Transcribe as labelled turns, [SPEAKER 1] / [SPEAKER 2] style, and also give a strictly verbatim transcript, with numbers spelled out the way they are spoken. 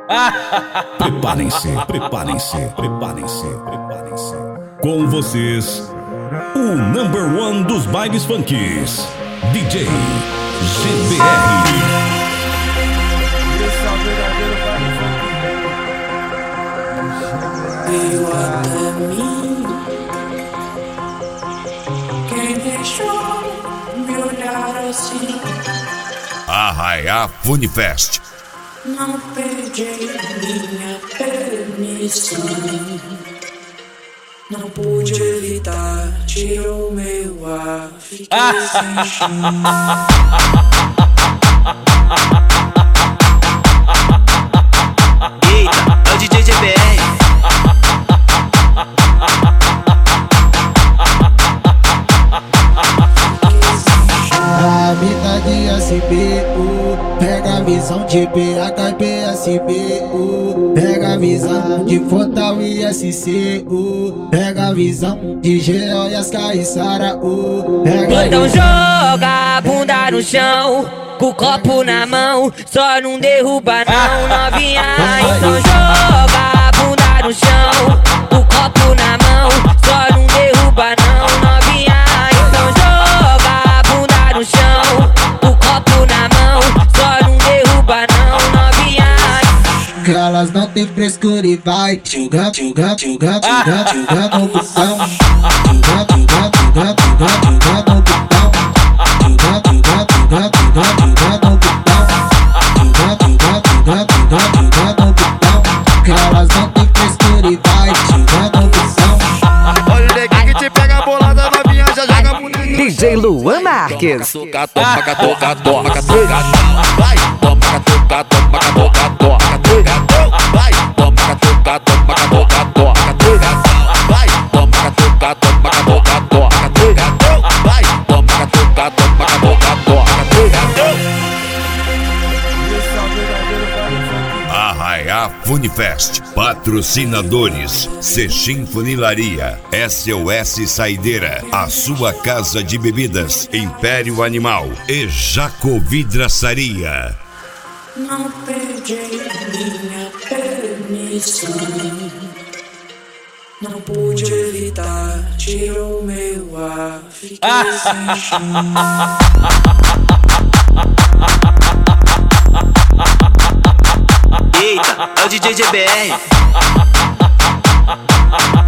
[SPEAKER 1] Preparem-se, preparem-se, preparem-se, preparem-se. Com vocês, o number one dos bailes funkies, D J G B R.
[SPEAKER 2] Esse é o verdadeiro baile funk.
[SPEAKER 3] Veio até mim, quem deixou me olhar assim.
[SPEAKER 4] Arraiá Funifest.
[SPEAKER 3] Não pedi minha permissão, não pude evitar, tirou meu ar, fiquei sem chão.
[SPEAKER 5] Eita, é o D J G B R.
[SPEAKER 6] A mina de S B U, pega a visão de B H B S B U, pega a visão de Fortal e S C U, pega a visão de G O e as Caissara U.
[SPEAKER 7] Então joga a bunda no chão, com o copo na mão, só não derruba não, novinha. Então joga a bunda no chão, com o copo na mão, só não derruba não, novinha. Então joga a bunda no chão, com o copo na mão, só não derruba não, novinha.
[SPEAKER 6] Que elas não tem frescura e vai joga, joga, joga, joga, joga no botão, joga, joga, joga, joga, joga no botão, joga, joga, joga, joga, joga no botão, joga, joga, joga, joga, joga no botão. Que elas não tem frescura e vai joga no botão.
[SPEAKER 8] Olha o neguinho que te pega a bolada, novinha já joga bonito.
[SPEAKER 9] D J Luan Marques.
[SPEAKER 8] Toma, toma, toma, toma, vai, toma, toma, toma, toma, toma, vai, toma, toma, toma, toma, toma, vai, toma, toma, toma, toma, toma, vai, toma, toma, toma, toma, toma.
[SPEAKER 2] Esse é o verdadeiro baile funk.
[SPEAKER 4] Arraiá Funifest. Patrocinadores: Sechim Funilaria, S O S Saideira, a sua casa de bebidas, Império Animal e Jacovidraçaria.
[SPEAKER 3] Não pedi minha permissão, não pude evitar, tirou meu ar, fiquei sem chão.
[SPEAKER 5] Eita, é o D J G B R.